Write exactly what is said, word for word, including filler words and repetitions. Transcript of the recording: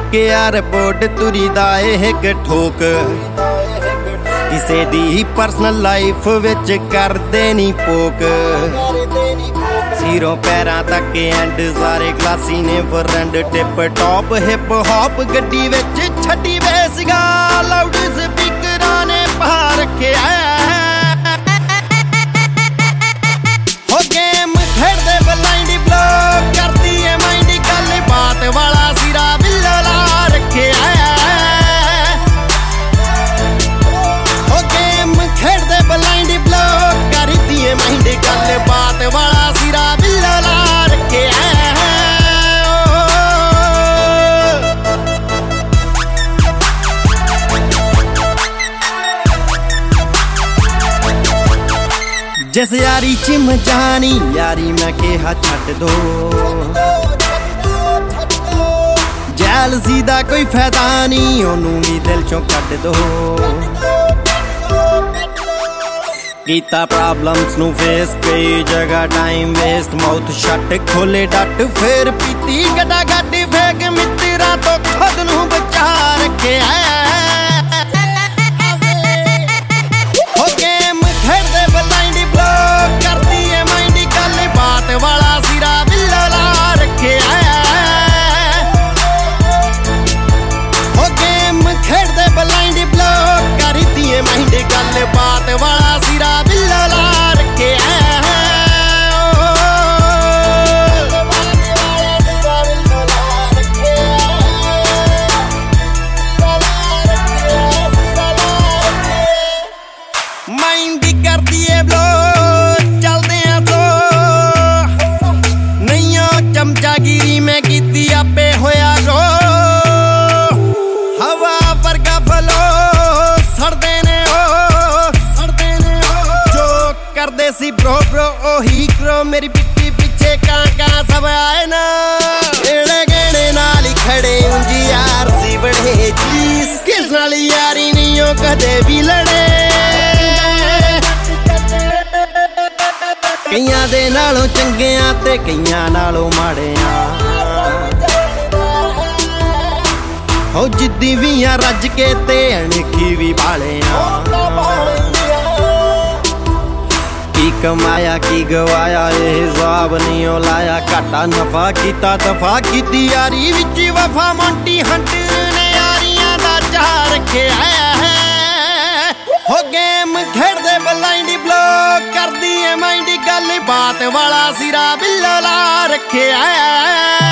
चुकिया रिपोर्ट तुरी दा एक ठोक किसे दी पर्सनल लाइफ विच करदे नी पोक सीरों पैरां तक एंड सारे क्लासी ने friend tip top hip hop गड्डी विच छड्डी बेसगा लाउड स्पीकरां ने पा रखिया हो गेम खेडदे ब्लाइंड ब्लॉक करदी है माइंड गल बात वाला सिरा बिल्ला ला रखिया हो गेम खेडदे ब्लाइंड ब्लॉक करदी है माइंड गल बात वाला सिरा बिल्ला ला रखिया जिस यारी चिम जानी यारी मैं कहा छड्ड दो जैलसी दा कोई फायदा नहीं ओनू भी दिल चों कड्ड दो कीता प्रॉब्लम्स नू फेस कई जगह टाइम वेस्ट माउथ शट खोले डट फिर पीती गड्डा गड्डी फेक मित्रा तो खुद नू बचा रखे वाला सिरा बिल्ला ला रखे हो गेम खेडदे ब्लाइंड ब्लॉक करदी है माइंड गल बात वाला सिरा बिल्ला ला रखे माइंड करदी है ब्लॉक चलदे चमचागिरी में कीती आपे होया रो हवा वर्गा फलो सड़दे ने ओ सड़दे ने ओ जो करदे सी ब्रो ब्रो ओही करो मेरी पिट्ठी पीछे कां कां सब आए ना एड़े गेड़े नाल ही खड़े उंजी यार सी बड़े चीज किस नाल यारी नहीं हो कदे भी लड़े कईयां दे नालों चंगियां ते कईयां नालों माड़ियां हो जिद्दी भी आ रज के ते अणखी भी बालियां की कमाया की गवाया ये हिसाब नहीं ओ लाया घाटा नफा कीता दफा कीती यारी विच वफा मोंटी हंटर ने यारियां दा चाह रखिया हो गेम खेडदे ब्लाइंड ब्लॉक करदी है माइंड गल बात वाला सिरा बिल्ला ला रखिया।